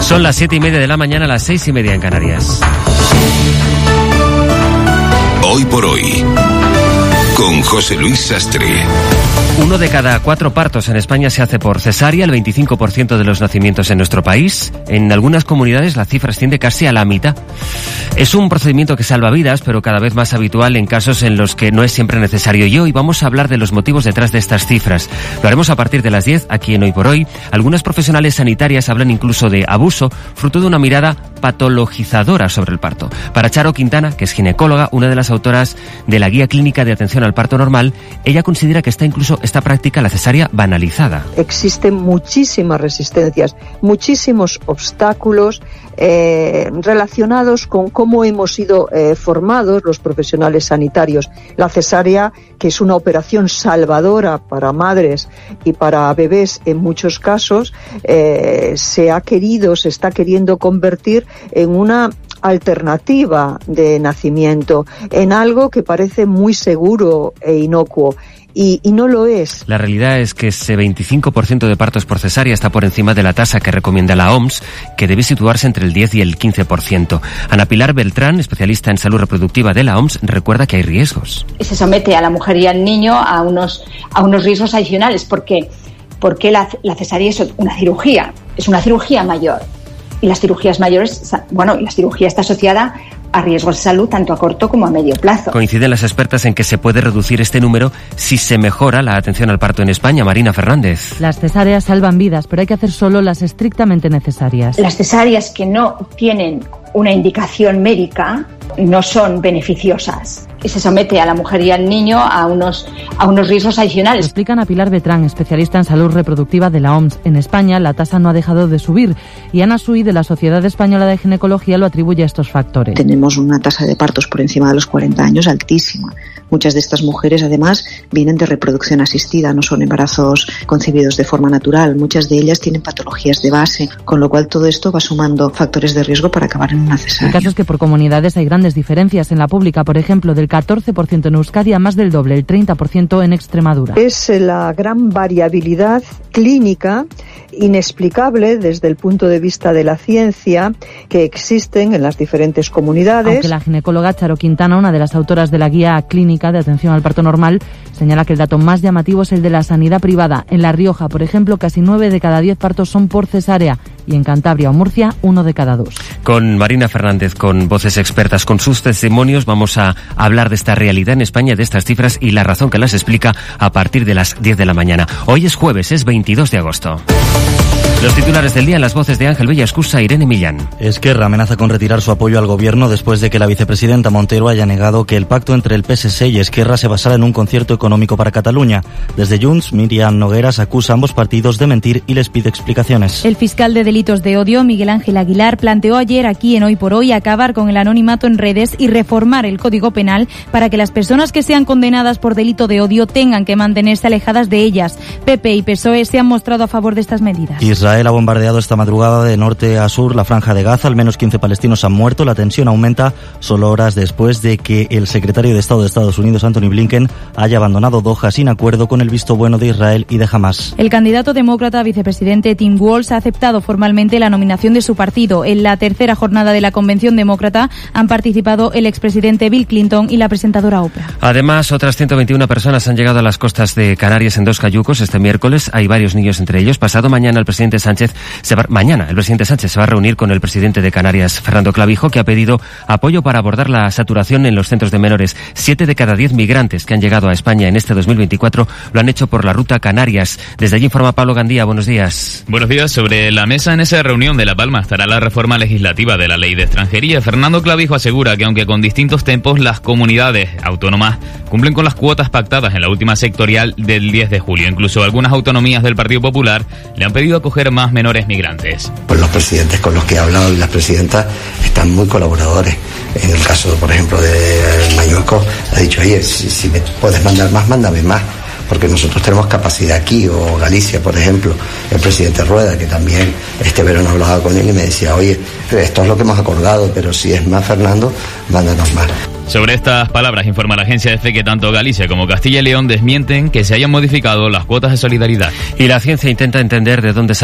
Son las 7:30 de la mañana, las 6:30 en Canarias. Hoy por hoy, con José Luis Sastre. 1 de cada 4 partos en España se hace por cesárea, el 25% de los nacimientos en nuestro país. En algunas comunidades la cifra asciende casi a la mitad. Es un procedimiento que salva vidas, pero cada vez más habitual en casos en los que no es siempre necesario. Y hoy vamos a hablar de los motivos detrás de estas cifras. Lo haremos a partir de las 10, aquí en Hoy por Hoy. Algunas profesionales sanitarias hablan incluso de abuso, fruto de una mirada patologizadora sobre el parto. Para Charo Quintana, que es ginecóloga, una de las autoras de la Guía Clínica de Atención al Parto Normal, ella considera que está incluso esta práctica, la cesárea, banalizada. Existen muchísimas resistencias, muchísimos obstáculos relacionados con cómo hemos sido formados los profesionales sanitarios. La cesárea, que es una operación salvadora para madres y para bebés en muchos casos, se está queriendo convertir en una alternativa de nacimiento, en algo que parece muy seguro e inocuo. Y no lo es. La realidad es que ese 25% de partos por cesárea está por encima de la tasa que recomienda la OMS, que debe situarse entre el 10 y el 15%. Ana Pilar Beltrán, especialista en salud reproductiva de la OMS, recuerda que hay riesgos. Se somete a la mujer y al niño a unos riesgos adicionales. ¿Por qué? Porque la cesárea es una cirugía mayor. Y las cirugías mayores, la cirugía está asociada a riesgos de salud tanto a corto como a medio plazo. Coinciden las expertas en que se puede reducir este número si se mejora la atención al parto en España. Marina Fernández. Las cesáreas salvan vidas, pero hay que hacer solo las estrictamente necesarias. Las cesáreas que no tienen una indicación médica no son beneficiosas. Y se somete a la mujer y al niño a unos riesgos adicionales. Lo explican a Pilar Beltrán, especialista en salud reproductiva de la OMS. En España la tasa no ha dejado de subir y Ana Sui, de la Sociedad Española de Ginecología, lo atribuye a estos factores. Tenemos una tasa de partos por encima de los 40 años altísima. Muchas de estas mujeres, además, vienen de reproducción asistida, no son embarazos concebidos de forma natural. Muchas de ellas tienen patologías de base, con lo cual todo esto va sumando factores de riesgo para acabar en una cesárea. El caso es que por comunidades hay grandes diferencias. En la pública, por ejemplo, del 14% en Euskadi a más del doble, el 30% en Extremadura. Es la gran variabilidad clínica inexplicable desde el punto de vista de la ciencia que existen en las diferentes comunidades. Aunque la ginecóloga Charo Quintana, una de las autoras de la Guía Clínica de Atención al Parto Normal, señala que el dato más llamativo es el de la sanidad privada. En La Rioja, por ejemplo, casi 9 de cada 10 partos son por cesárea y en Cantabria o Murcia 1 de cada 2. Con Marina Fernández, con voces expertas, con sus testimonios, vamos a hablar de esta realidad en España, de estas cifras y la razón que las explica a partir de las 10 de la mañana. Hoy es jueves, es 22 de agosto. Los titulares del día en las voces de Ángel Villascusa e Irene Millán. Esquerra amenaza con retirar su apoyo al gobierno después de que la vicepresidenta Montero haya negado que el pacto entre el PSC y Esquerra se basara en un concierto económico para Cataluña. Desde Junts, Miriam Nogueras acusa a ambos partidos de mentir y les pide explicaciones. El fiscal de delitos de odio, Miguel Ángel Aguilar, planteó ayer aquí en Hoy por Hoy acabar con el anonimato en redes y reformar el Código Penal para que las personas que sean condenadas por delito de odio tengan que mantenerse alejadas de ellas. PP y PSOE se han mostrado a favor de estas medidas. Israel ha bombardeado esta madrugada de norte a sur la franja de Gaza. Al menos 15 palestinos han muerto. La tensión aumenta solo horas después de que el secretario de Estado de Estados Unidos, Anthony Blinken, haya abandonado Doha sin acuerdo con el visto bueno de Israel y de Hamás. El candidato demócrata a vicepresidente Tim Walz ha aceptado formalmente la nominación de su partido. En la tercera jornada de la convención demócrata han participado el expresidente Bill Clinton y la presentadora Oprah. Además, otras 121 personas han llegado a las costas de Canarias en 2 cayucos este miércoles. Hay varios niños entre ellos. Pasado mañana el presidente Sánchez se va a reunir con el presidente de Canarias, Fernando Clavijo, que ha pedido apoyo para abordar la saturación en los centros de menores. 7 de cada 10 migrantes que han llegado a España en este 2024 lo han hecho por la ruta Canarias. Desde allí informa Pablo Gandía. Buenos días. Buenos días. Sobre la mesa en esa reunión de La Palma estará la reforma legislativa de la Ley de Extranjería. Fernando Clavijo asegura que aunque con distintos tempos, las comunidades autónomas cumplen con las cuotas pactadas en la última sectorial del 10 de julio. Incluso algunas autonomías del Partido Popular le han pedido acoger más menores migrantes. Pues los presidentes con los que he hablado y las presidentas están muy colaboradores. En el caso, por ejemplo, de Mañueco, ha dicho, oye, si me puedes mandar más, mándame más, porque nosotros tenemos capacidad aquí. O Galicia, por ejemplo, el presidente Rueda, que también este verano hablaba con él y me decía, oye, esto es lo que hemos acordado, pero si es más, Fernando, mándanos más. Sobre estas palabras informa la agencia EFE que tanto Galicia como Castilla y León desmienten que se hayan modificado las cuotas de solidaridad. Y la ciencia intenta entender de dónde